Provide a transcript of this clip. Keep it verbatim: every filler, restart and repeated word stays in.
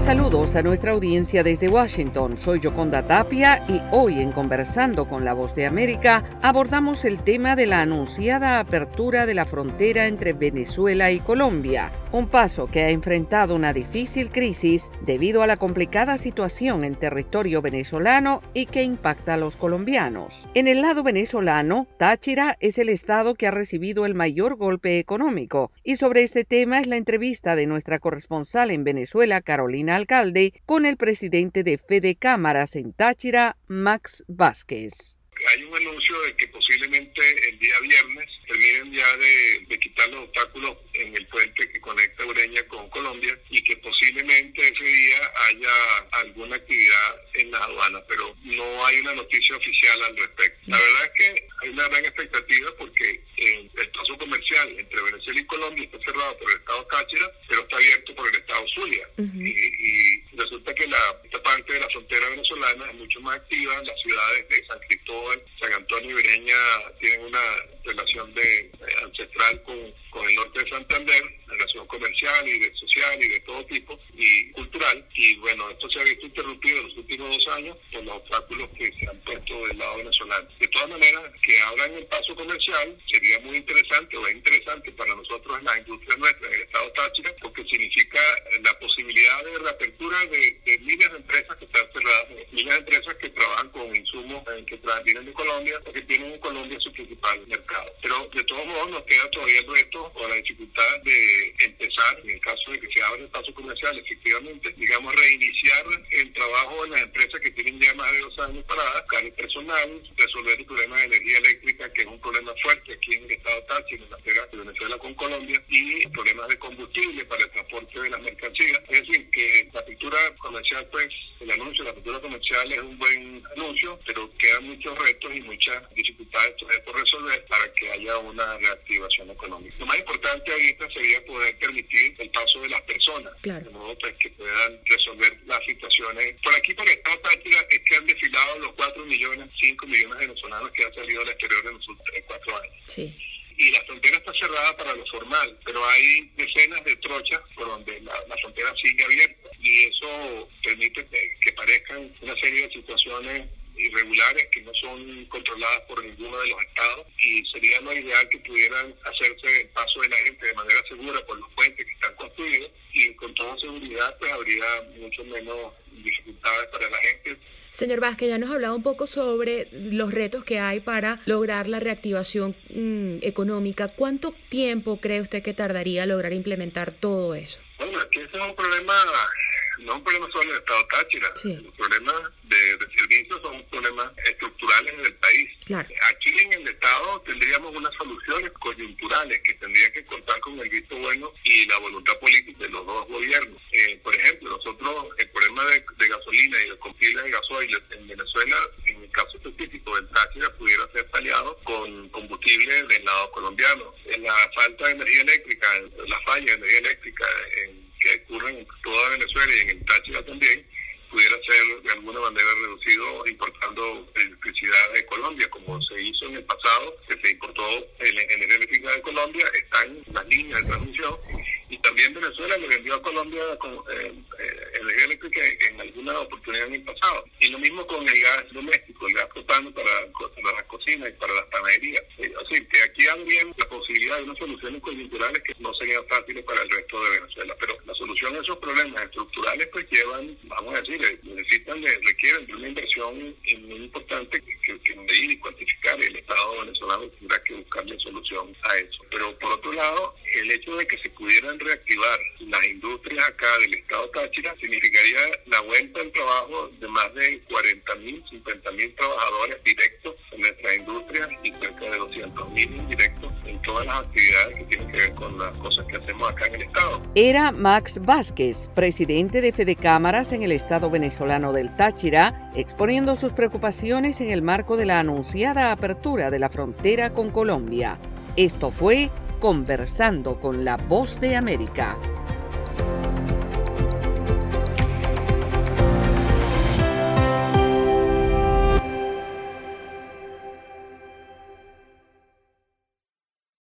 Saludos a nuestra audiencia desde Washington. Soy Yoconda Tapia y hoy en Conversando con la Voz de América abordamos el tema de la anunciada apertura de la frontera entre Venezuela y Colombia, un paso que ha enfrentado una difícil crisis debido a la complicada situación en territorio venezolano y que impacta a los colombianos. En el lado venezolano, Táchira es el estado que ha recibido el mayor golpe económico y sobre este tema es la entrevista de nuestra corresponsal en Venezuela, Carolina Alcalde, con el presidente de Fede Cámaras en Táchira, Max Vázquez. Hay un anuncio de que posiblemente el día viernes terminen ya de, de quitar los obstáculos en el puente que conecta Ureña con Colombia y que posiblemente ese día haya alguna actividad en las aduanas, pero no hay una noticia oficial al respecto. La verdad es que hay una gran expectativa porque eh, el paso comercial entre Venezuela y Colombia está cerrado por el estado Táchira, pero está abierto por el estado Zulia. Uh-huh. y, y resulta que la, esta parte de la frontera venezolana es mucho más activa. Las ciudades de San Cristóbal, San Antonio y Ureña tienen una relación de, eh, ancestral con, con el norte de Santander, relación comercial y de social y de todo tipo y cultural, y bueno, esto se ha visto interrumpido en los últimos dos años por los obstáculos que se han puesto del lado venezolano. De todas maneras, que abran el paso comercial sería muy interesante o es interesante para nosotros en la industria nuestra en el estado Táchira, porque significa la posibilidad de reapertura de, de miles de empresas que están cerradas, miles de empresas que trabajan con insumos eh, que traen, vienen de Colombia o que tienen en Colombia su principal mercado. Pero de todos modos nos queda todavía el reto o la dificultad de empezar, en el caso de que se abra el paso comercial, efectivamente, digamos, reiniciar el trabajo de las empresas que tienen ya más de dos años paradas, buscar el personal, resolver el problema de energía eléctrica, que es un problema fuerte aquí en el estado Táchira, en la frontera de Venezuela con Colombia, y problemas de combustible para el transporte de las mercancías. Es decir, que la apertura comercial, pues, el anuncio de la apertura comercial es un buen anuncio, pero quedan muchos retos y muchas dificultades todavía por resolver para que haya una reactivación económica. Lo más importante ahorita sería poder permitir el paso de las personas, claro, de modo pues, que puedan resolver las situaciones. Por aquí, por el estado Táchira, es que han desfilado los cuatro millones, cinco millones de venezolanos que han salido al exterior en los últimos cuatro años. Sí. Y la frontera está cerrada para lo formal, pero hay decenas de trochas por donde la, la frontera sigue abierta y eso permite que, que parezcan una serie de situaciones irregulares que no son controladas por ninguno de los estados, y sería lo ideal que pudieran hacerse el paso de la gente de manera segura por los puentes que están construidos, y con toda seguridad pues habría mucho menos dificultades para la gente. Señor Vázquez, ya nos ha hablado un poco sobre los retos que hay para lograr la reactivación mmm, económica. ¿Cuánto tiempo cree usted que tardaría lograr implementar todo eso? Bueno, aquí ese es un problema, no es un problema solo del estado Táchira. Sí. Los problemas de, de servicios son problemas estructurales del país. Claro. Aquí en el estado tendríamos unas soluciones coyunturales que tendrían que contar con el visto bueno y la voluntad política de los dos gobiernos. Eh, por ejemplo, nosotros el problema de, de gasolina y de combustible de gasoil en Venezuela, en el caso específico del Táchira, pudiera ser paliado con combustible del lado colombiano. En la falta de energía eléctrica, la falla de energía eléctrica en, que ocurren en toda Venezuela y en el Táchira también, pudiera ser de alguna manera reducido importando electricidad de Colombia, como se hizo en el pasado, que se importó energía eléctrica de Colombia, están las líneas de transmisión, y también Venezuela le vendió a Colombia con eh, eh, energía eléctrica en alguna oportunidad en el pasado. Y lo mismo con el gas doméstico, el gas propano para, para las cocinas y para las panaderías. Eh, así que aquí habría la posibilidad de unas soluciones coyunturales que no serían fáciles para el resto de Venezuela, pero la solución a esos problemas estructurales pues llevan, vamos a decir, necesitan, requieren de una inversión muy importante que, que medir y cuantificar. El Estado venezolano tendrá que buscarle solución a eso. Pero por otro lado, el hecho de que se pudieran reactivar las industrias acá del estado Táchira significaría la vuelta al trabajo de más de cuarenta mil, cincuenta mil trabajadores directos en nuestras industrias y cerca de doscientos mil indirectos en todas las actividades que tienen que ver con las cosas que hacemos acá en el estado. Era Max Vázquez, presidente de Fede Cámaras en el estado venezolano del Táchira, exponiendo sus preocupaciones en el marco de la anunciada apertura de la frontera con Colombia. Esto fue Conversando con la Voz de América.